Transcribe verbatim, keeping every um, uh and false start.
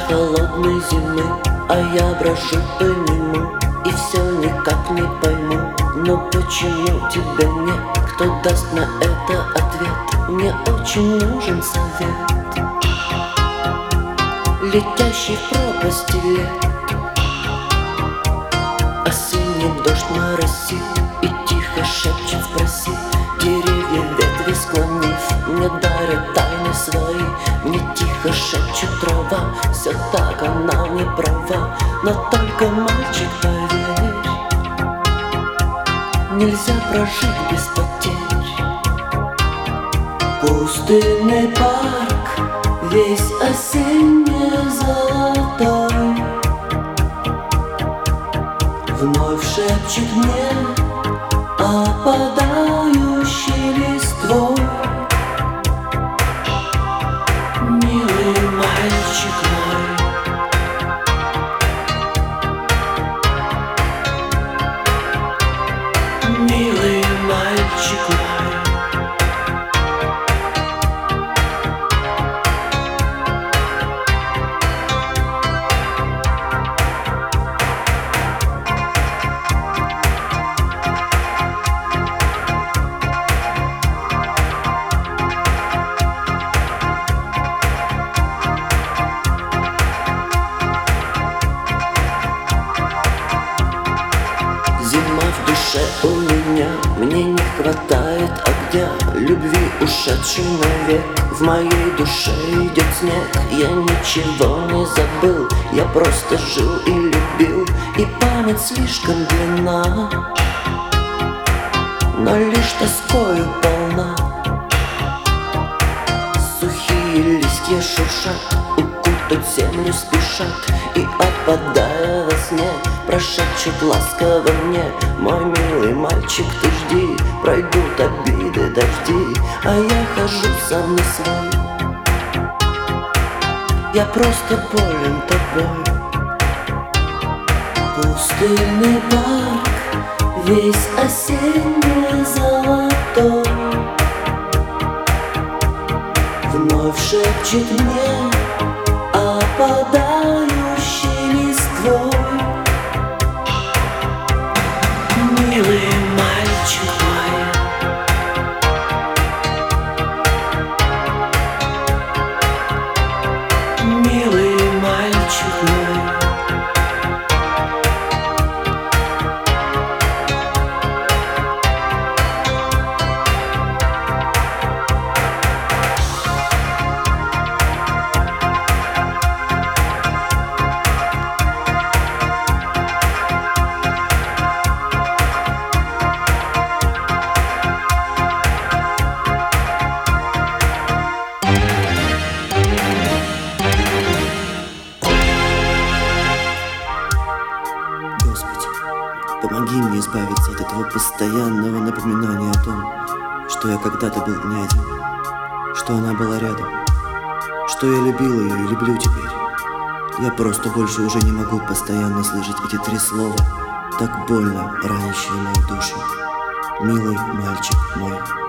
холодной зимы, а я брожу по нему и все никак не пойму. Но почему тебя нет? Кто даст на это ответ? Мне очень нужен совет. Летящий в пропасти лет, осенний дождь моросит и тихо шепчет: спроси. Деревья ветви склонив, мне дарят тайны свои. Мне тихо шепчет трава: все так, она не права. Но только, мальчик, поверь, нельзя прожить без потерь. Пустынный парк, весь осенне-золотой, вновь шепчет мне опадающий листвой. Милый мальчик мой, милый мальчик мой. Зима в душе у меня, мне не хватает огня, любви ушедшей навек. В моей душе идет снег, я ничего не забыл, я просто жил и любил, и память слишком длинна, но лишь тоскою полна. Сухие листья шуршат, укутать землю спешат, и, опадая во сне, прошепчет ласково мне: мой милый мальчик, ты жди, пройдут обиды, дожди, а я хожу сам не свой. Я просто болен тобой. Пустынный парк, весь осенне-золотой, вновь шепчет мне опадающий листвой. Милый мальчик мой, милый мальчик мой. Помоги мне избавиться от этого постоянного напоминания о том, что я когда-то был не один, что она была рядом, что я любил ее и люблю теперь. Я просто больше уже не могу постоянно слышать эти три слова, так больно ранящие мою душу. Милый мальчик мой.